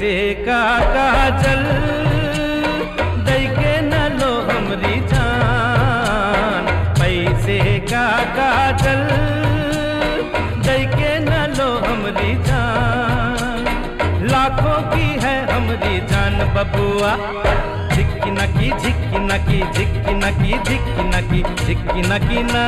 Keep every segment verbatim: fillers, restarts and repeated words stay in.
पैसे का काजल दई के न लो हमरी जान, पैसे का काजल दई के न लो हमरी जान। लाखों की है हमरी जान बबुआ, झिक्की नकी झिक्की नकी झिक्की नकी झिक्की नकी झिक्की नकी ना।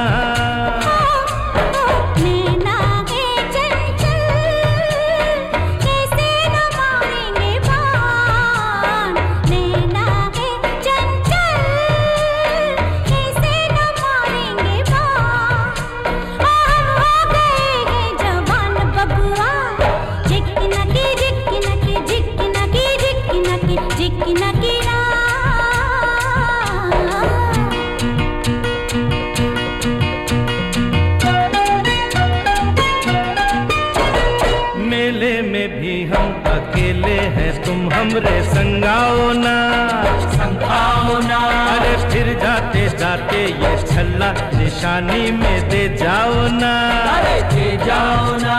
मेले में भी हम अकेले हैं, तुम हमरे संगाओ ना संगाओ ना। अरे फिर जाते जाते ये छल्ला निशानी में दे जाओ ना, अरे दे जाओ ना।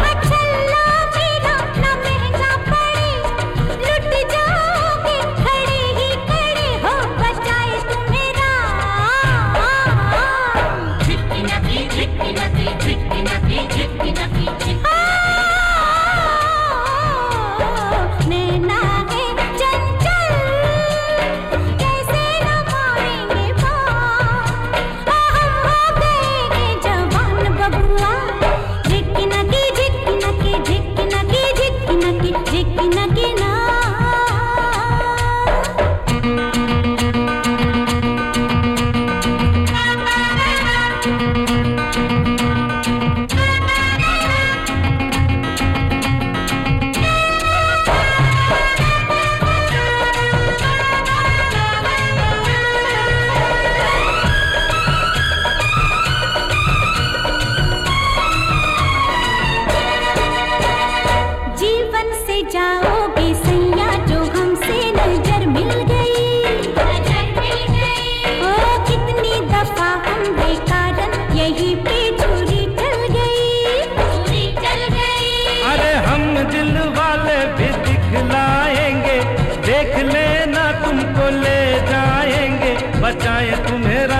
जाओगे सैया जो हमसे नजर मिल गई, नजर मिल गई। ओ कितनी दफा हम बेकारन यही पे चोरी चल गई, चोरी चल गई। अरे हम दिल वाले भी दिखलाएंगे, देख लेना तुमको ले जाएंगे, बचाए तुम्हेरा।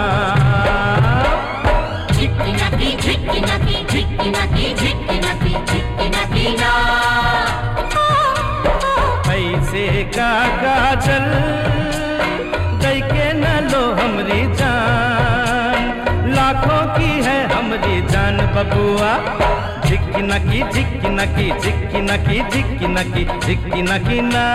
झिक्की नकी झिक्की नकी झिक्की नकी झिक्की नकी झिक्की नकी ना। पैसे का काजल दई के न लो हमरी जान, लाखों की है हमरी जान बबुआ। झिक्की नकी झिक्की नकी झिक्की नकी झिक्की नकी झिक्की नकी ना।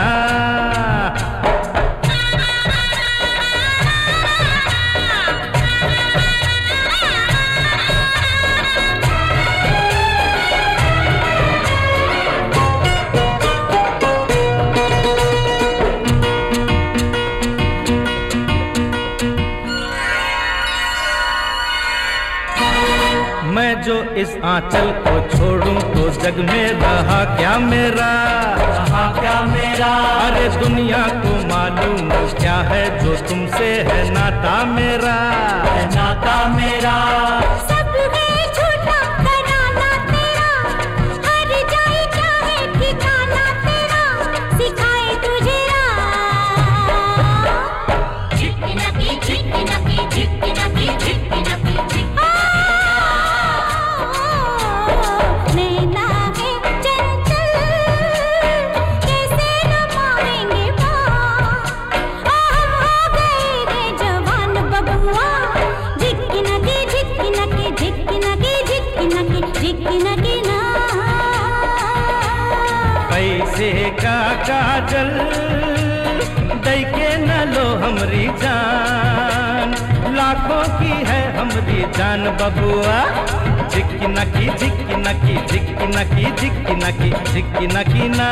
मैं जो इस आंचल को छोड़ूं तो जग में रहा क्या मेरा, रहा क्या मेरा। अरे दुनिया को मालूम क्या है जो तुमसे है नाता मेरा, है नाता मेरा। सब है झूठा कराना तेरा, हर जाए क्या है ठिकाना तेरा, सिखाए तुझे झिक्की नकी झिक्की नकी झिक्की नकी झिक्की नकी झिक्की। पैसे का काजल दई के न लो हमरी जान, लाखों की है हमरी जान बबुआ। झिक्की नकी झिक्की नकी झिक्की नकी झिक्की नकी झिक्की नकी ना।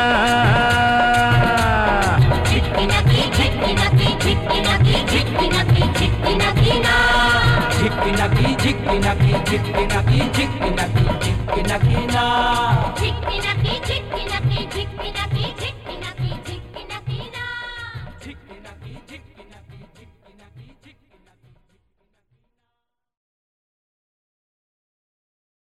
झिक्की नकी झिक्की नकी झिक्की नकी झिक्की नकी झिक्की नकी ना। झिक्की नकी झिक्की नकी झिक्की नकी झिक्की नकी झिक्की नकी ना। झिक्की नकी झिक्की नकी झिक्की नकी